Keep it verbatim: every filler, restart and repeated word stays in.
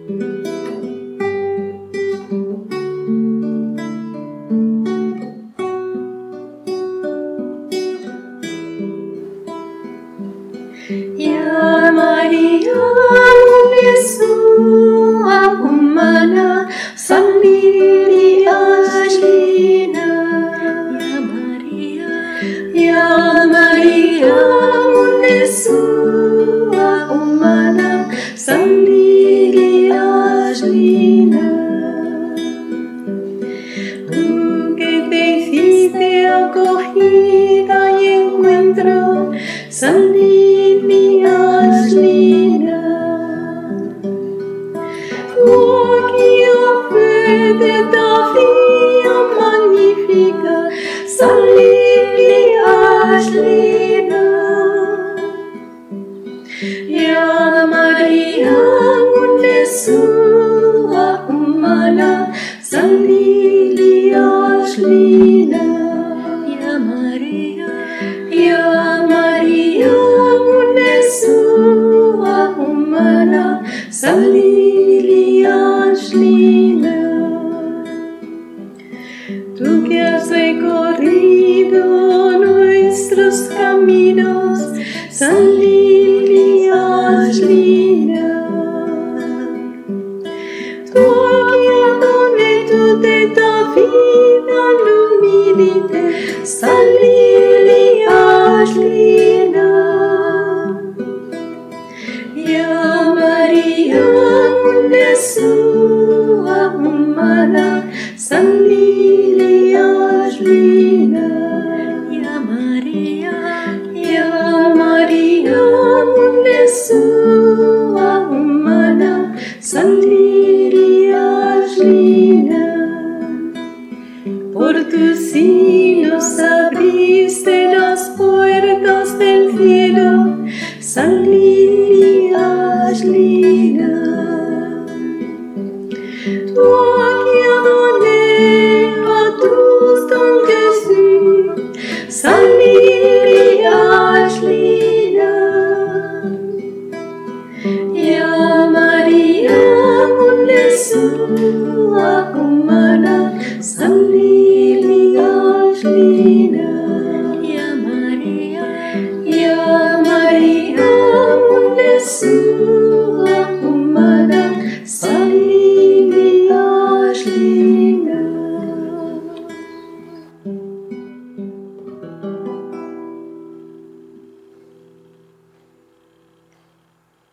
Ya Maria, Yesua umana sandiri aslina. Ya Maria, Ya Maria, Yesua umana sandiri aslina. Tú que te hiciste acogida y encuentro sandiri aslina. Toi qui as fait de ta vie magnifique, sandiri aslina. Ya Maria, Yesua umana sandiri aslina. Ya Maria, Ya Maria, Yesua umana sandiri aslina. Tú que has recorrido nuestros caminos, sandiri aslina. Tú qui as donné toute ta vie à l'humilité, sandiri aslina. Ya Maria, Yesua umana sandiri aslina. Ya Maria, Ya Maria, Yesua umana sandiri aslina. Por tus signos abriste las puertas del cielo, sandiri aslina. Toi qui as donné à tous ton Jésus, sandiri aslina. Ya Maria, Yesua